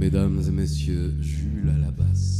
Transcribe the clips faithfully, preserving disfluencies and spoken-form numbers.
Mesdames et messieurs, Jules à la basse.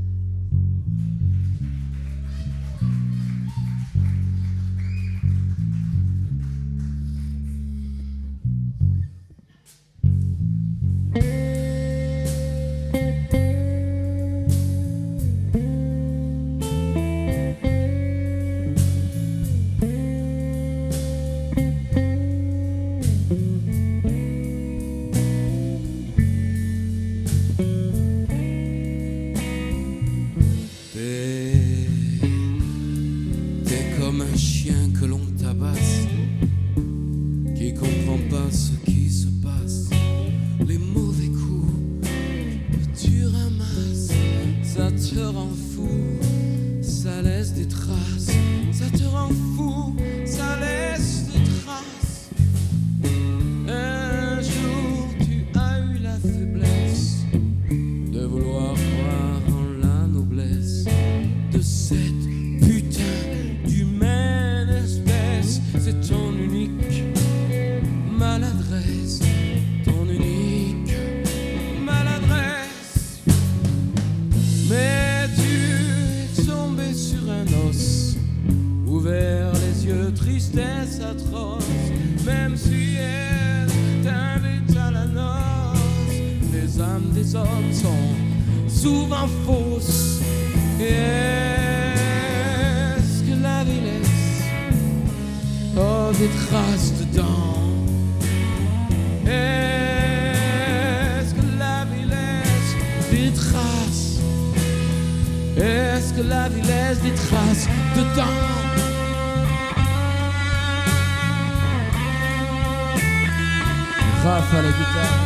Raph à la guitare.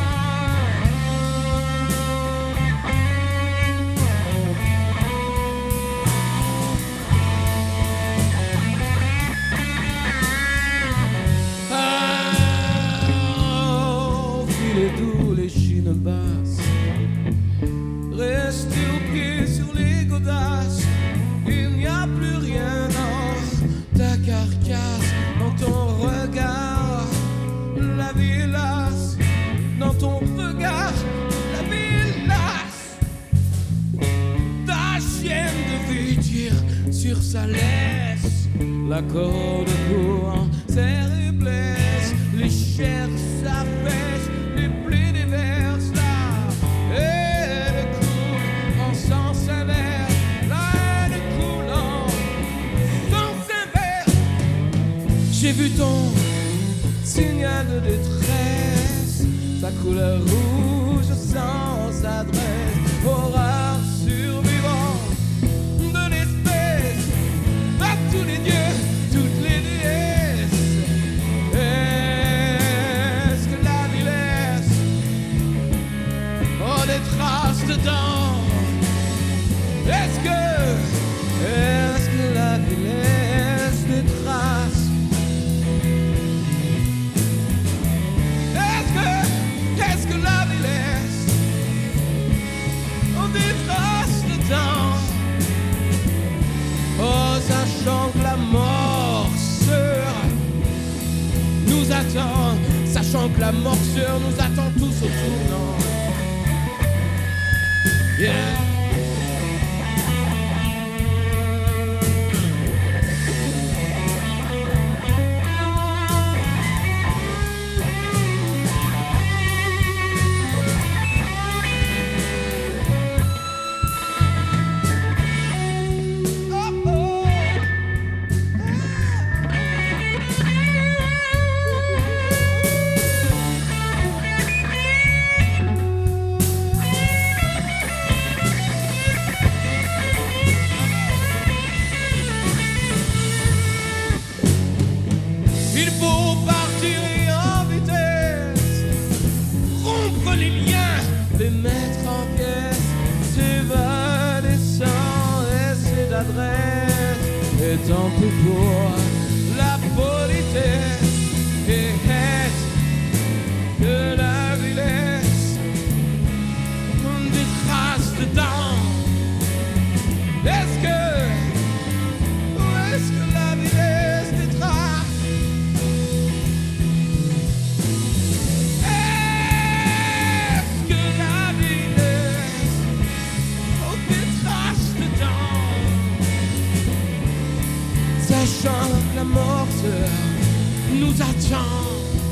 Ah, filez doux les chines basses, restez au pied sur les godasses. Il n'y a plus rien dans ta carcasse, dans ton regard, la vie lasse, dans ton regard, la vie lasse. Ta chienne de vie tire sur sa laisse, la corde court, serre et blesse, les chairs s'affaissent, les plis déversent là, et elle coule en sens inverse, là elle coule en sens inverse. J'ai vu ton signal de détresse, sa couleur rouge sans adresse, horreur survivante de l'espèce, à tous les dieux, toutes les déesses. Est-ce que la vie laisse oh, des traces dedans? Est-ce que, est-ce que la vie laisse des traces? Qu'est-ce que la vie laisse oh, des traces de temps? Oh, sachant que la morsure nous attend, sachant que la morsure nous attend tous au tournant. Yeah. Et tant pis pour la politesse, et est que la vie laisse des traces dedans. Est-ce que, ou est-ce que la vie laisse des traces? Est-ce que la vie laisse sachant que la morte nous attend,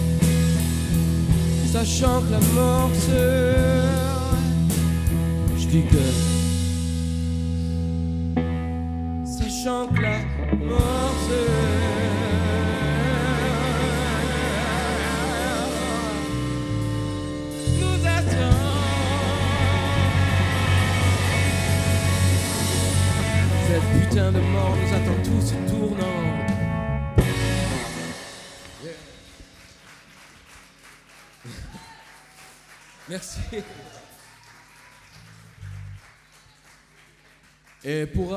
sachant que la morte, je dis que, sachant que la morte nous attend. Cette putain de mort nous attend tous tournant. Yeah. Merci. Et pour